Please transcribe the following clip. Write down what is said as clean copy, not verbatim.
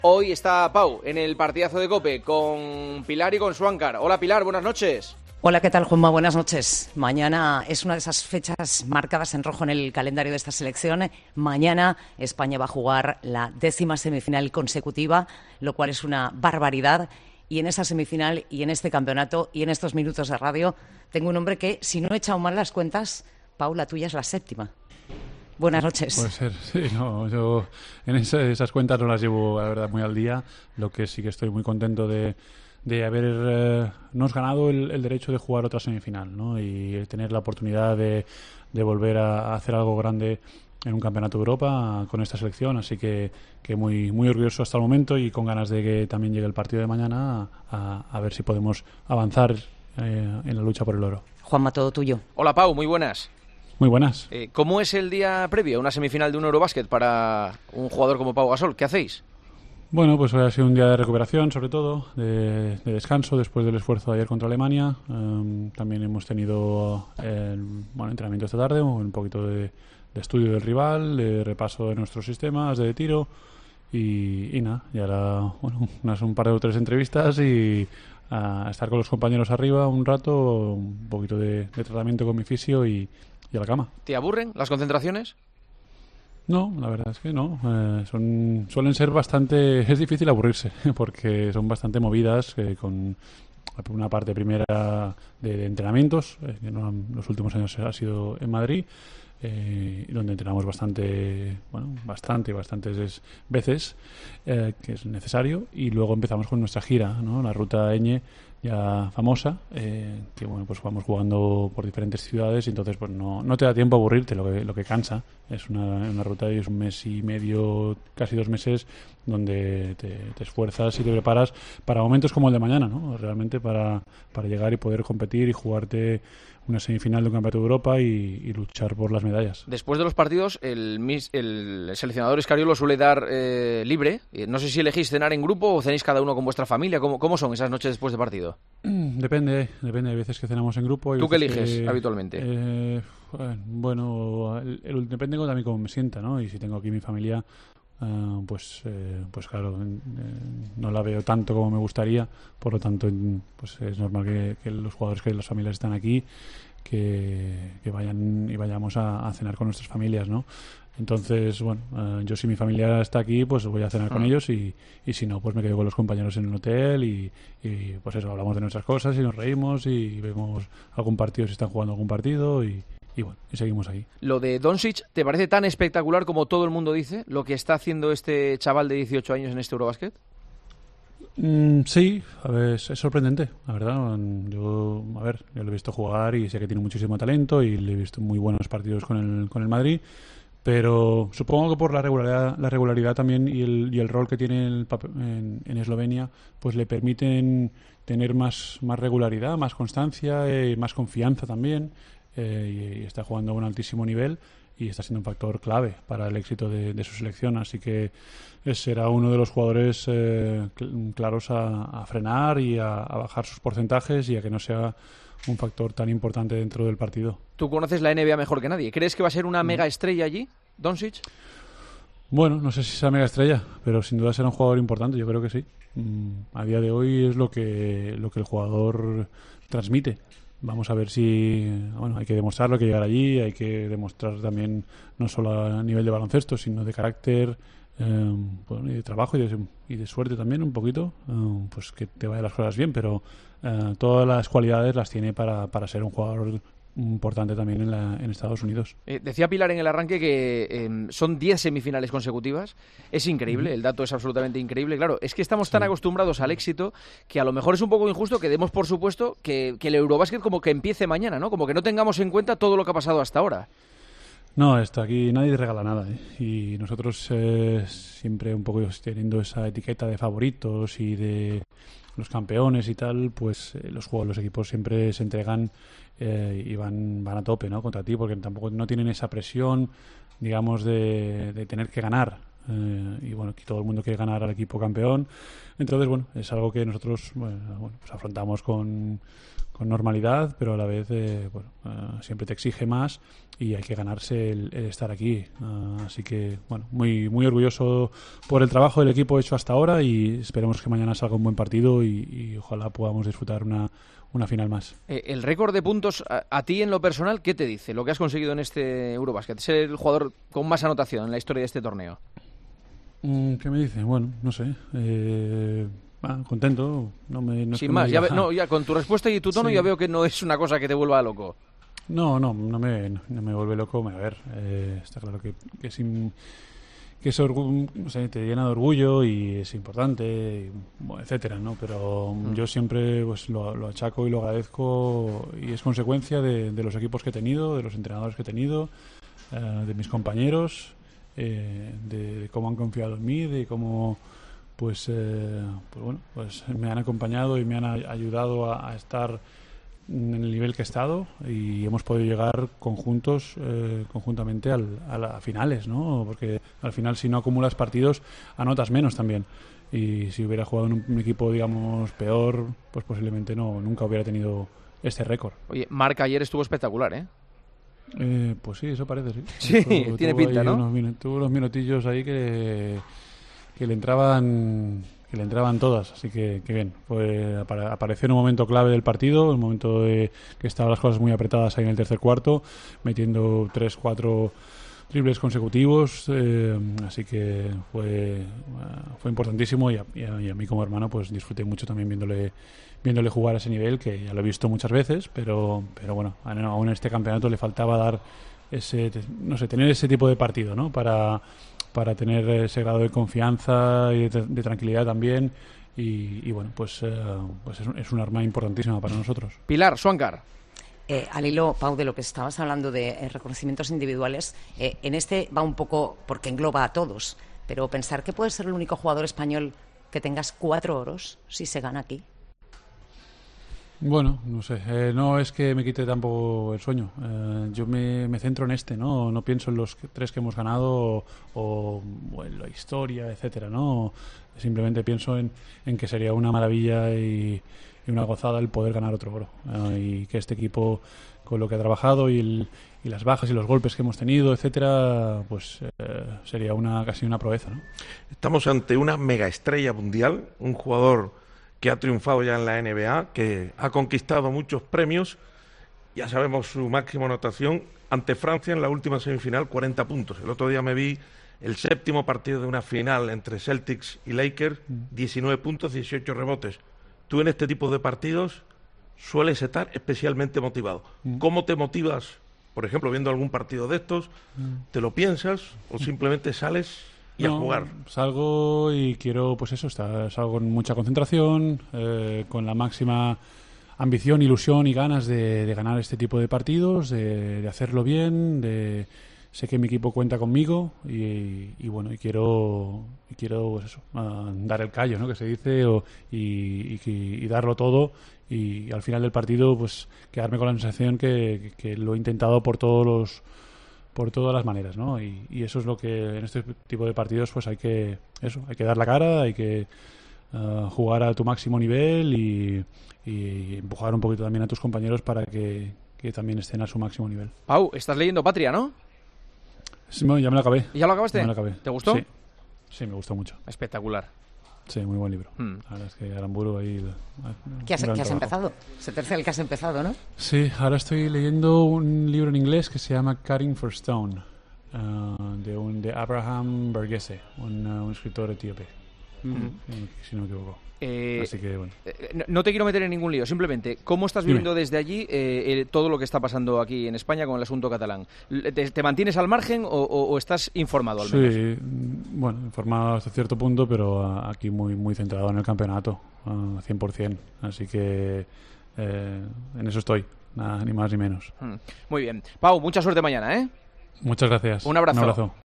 Hoy está Pau en el partidazo de COPE con Pilar y con Suáncar. Hola Pilar, buenas noches. Hola, ¿qué tal, Juanma? Buenas noches. Mañana es una de esas fechas marcadas en rojo en el calendario de esta selección. Mañana España va a jugar la 10ª semifinal consecutiva, lo cual es una barbaridad. Y en esa semifinal y en este campeonato y en estos minutos de radio tengo un hombre que, si no he echado mal las cuentas, Pau, la tuya es la 7ª. Buenas noches. Puede ser, sí, no, yo en esas cuentas no las llevo, la verdad, muy al día. Lo que sí que estoy muy contento de habernos ganado el derecho de jugar otra semifinal, ¿no? Y tener la oportunidad de volver a hacer algo grande en un campeonato de Europa con esta selección, así que muy, muy orgulloso hasta el momento y con ganas de que también llegue el partido de mañana a ver si podemos avanzar en la lucha por el oro. Juanma, todo tuyo. Hola Pau, muy buenas. Muy buenas. ¿Cómo es el día previo a una semifinal de un Eurobásquet para un jugador como Pau Gasol? ¿Qué hacéis? Bueno, pues hoy ha sido un día de recuperación, sobre todo, de descanso después del esfuerzo de ayer contra Alemania. También hemos tenido entrenamiento esta tarde, un poquito de estudio del rival, de repaso de nuestros sistemas, de tiro y nada. Y ahora, un par de o tres entrevistas y a estar con los compañeros arriba un rato, un poquito de tratamiento con mi fisio y a la cama. ¿Te aburren las concentraciones? No, la verdad es que no. Suelen ser bastante... Es difícil aburrirse porque son bastante movidas con una parte primera de entrenamientos, que en los últimos años ha sido en Madrid, donde entrenamos bastantes veces, que es necesario, y luego empezamos con nuestra gira, ¿no? La ruta Eñe, ya famosa, que pues vamos jugando por diferentes ciudades y entonces pues no te da tiempo a aburrirte, lo que cansa. Es una ruta y es un mes y medio, casi 2 meses, donde te esfuerzas y te preparas para momentos como el de mañana, ¿no? Realmente para llegar y poder competir y jugarte una semifinal de un campeonato de Europa y luchar por las medallas. Después de los partidos, el seleccionador Escariolo suele dar libre. No sé si elegís cenar en grupo o cenéis cada uno con vuestra familia. ¿Cómo son esas noches después de partido? Depende. Hay veces que cenamos en grupo. ¿Tú qué eliges habitualmente? Depende también cómo me sienta, ¿no? Y si tengo aquí mi familia, pues claro, no la veo tanto como me gustaría, por lo tanto pues es normal que los jugadores, que las familias están aquí, que vayan y vayamos a cenar con nuestras familias, ¿no? Entonces, yo si mi familia está aquí, pues voy a cenar con ellos y si no, pues me quedo con los compañeros en el hotel y pues eso, hablamos de nuestras cosas y nos reímos y vemos algún partido si están jugando algún partido y seguimos ahí. Lo de Doncic, ¿te parece tan espectacular como todo el mundo dice lo que está haciendo este chaval de 18 años en este Eurobásquet? Sí, a ver, es sorprendente, la verdad. Yo lo he visto jugar y sé que tiene muchísimo talento y le he visto muy buenos partidos con el Madrid, pero supongo que por la regularidad también y el rol que tiene en Eslovenia, pues le permiten tener más regularidad, más constancia y más confianza también. Y está jugando a un altísimo nivel y está siendo un factor clave para el éxito de su selección, así que será uno de los jugadores claros a frenar y a bajar sus porcentajes y a que no sea un factor tan importante dentro del partido. Tú conoces la NBA mejor que nadie. ¿Crees que va a ser una mega estrella allí, Doncic? Bueno, no sé si sea mega estrella, pero sin duda será un jugador importante, yo creo que sí. A día de hoy es lo que el jugador transmite. Vamos a ver si... hay que demostrarlo, hay que llegar allí, hay que demostrar también no solo a nivel de baloncesto, sino de carácter, y de trabajo y de suerte también un poquito, pues que te vayan las cosas bien, pero todas las cualidades las tiene para ser un jugador importante también en Estados Unidos. Decía Pilar en el arranque que son 10 semifinales consecutivas. Es increíble, el dato es absolutamente increíble. Claro, es que estamos tan acostumbrados al éxito que a lo mejor es un poco injusto que demos por supuesto que el Eurobásquet como que empiece mañana, ¿no? Como que no tengamos en cuenta todo lo que ha pasado hasta ahora. No, aquí nadie regala nada, ¿eh? Y nosotros siempre un poco teniendo esa etiqueta de favoritos y de los campeones y tal, pues los equipos siempre se entregan y van a tope, ¿no? Contra ti, porque tampoco no tienen esa presión, digamos, de tener que ganar. Y que todo el mundo quiere ganar al equipo campeón. Entonces, es algo que nosotros pues afrontamos con normalidad, pero a la vez siempre te exige más y hay que ganarse el estar aquí. Así que, bueno, muy, muy orgulloso por el trabajo del equipo hecho hasta ahora y esperemos que mañana salga un buen partido y ojalá podamos disfrutar una final más. El récord de puntos, a ti en lo personal, ¿qué te dice lo que has conseguido en este Eurobasket? Ser el jugador con más anotación en la historia de este torneo. ¿Qué me dice? Bueno, no sé. Contento. Sin más, ya con tu respuesta y tu tono ya veo que no es una cosa que te vuelva loco. No me vuelve loco. A ver, está claro que no sé, te llena de orgullo y es importante, etcétera, ¿no? Pero yo siempre pues lo achaco y lo agradezco y es consecuencia de los equipos que he tenido, de los entrenadores que he tenido, de mis compañeros, de cómo han confiado en mí, de cómo pues me han acompañado y me han ayudado a estar en el nivel que he estado y hemos podido llegar conjuntamente a finales, ¿no? Porque al final si no acumulas partidos anotas menos también y si hubiera jugado en un equipo digamos peor pues posiblemente nunca hubiera tenido este récord. Oye, Marc ayer estuvo espectacular, ¿eh? Pues sí, eso parece, sí. Sí, tiene pinta, ¿no? Tuvo unos minutillos ahí que le entraban todas, así que bien. Apareció en un momento clave del partido, en un momento que estaban las cosas muy apretadas ahí en el tercer cuarto, metiendo 3-4 triples consecutivos, así que fue importantísimo y a mí como hermano pues disfruté mucho también viéndole jugar a ese nivel, que ya lo he visto muchas veces, pero bueno, aún en este campeonato le faltaba dar tener ese tipo de partido, ¿no? Para tener ese grado de confianza y de tranquilidad también y bueno, pues es un arma importantísima para nosotros. Pilar, Suancar. Al hilo, Pau, de lo que estabas hablando de reconocimientos individuales, en este va un poco porque engloba a todos, pero pensar que puedes ser el único jugador español que tengas 4 oros si se gana aquí. Bueno, no sé, no es que me quite tampoco el sueño, yo me centro en no pienso en los 3 que hemos ganado o en la historia, etcétera, no, simplemente pienso en que sería una maravilla y una gozada el poder ganar otro oro y que este equipo con lo que ha trabajado y las bajas y los golpes que hemos tenido, etcétera, pues sería casi una proeza, ¿no? Estamos ante una mega estrella mundial, un jugador que ha triunfado ya en la NBA, que ha conquistado muchos premios, ya sabemos su máxima anotación, ante Francia en la última semifinal, 40 puntos. El otro día me vi el 7º partido de una final entre Celtics y Lakers, 19 puntos, 18 rebotes. Tú en este tipo de partidos sueles estar especialmente motivado. ¿Cómo te motivas, por ejemplo, viendo algún partido de estos? ¿Te lo piensas o simplemente sales y a jugar? Salgo y quiero, pues eso, salgo con mucha concentración, con la máxima ambición, ilusión y ganas de ganar este tipo de partidos, de hacerlo bien, sé que mi equipo cuenta conmigo y bueno, y quiero pues eso, dar el callo, ¿no? Que se dice, y darlo todo y al final del partido pues quedarme con la sensación que lo he intentado por todas las maneras, ¿no? Y eso es lo que en este tipo de partidos pues hay que dar la cara, hay que jugar a tu máximo nivel y empujar un poquito también a tus compañeros para que también estén a su máximo nivel. Pau, estás leyendo Patria, ¿no? Sí, ya me lo acabé. ¿Ya lo acabaste? Ya me lo acabé. ¿Te gustó? Sí, me gustó mucho. Espectacular. Sí, muy buen libro. La verdad es que Aramburu ahí... ¿Qué has empezado? Se tercia el que has empezado, ¿no? Sí, ahora estoy leyendo un libro en inglés que se llama Cutting for Stone, de Abraham Burgese, un escritor etíope, si no me equivoco. Así que, bueno. No te quiero meter en ningún lío, simplemente, ¿cómo estás viviendo desde allí todo lo que está pasando aquí en España con el asunto catalán? ¿Te mantienes al margen o estás informado al menos? Sí, bueno, informado hasta cierto punto, pero aquí muy, muy centrado en el campeonato, 100%. Así que en eso estoy, nada, ni más ni menos. Muy bien. Pau, mucha suerte mañana, ¿eh? Muchas gracias. Un abrazo. Un abrazo.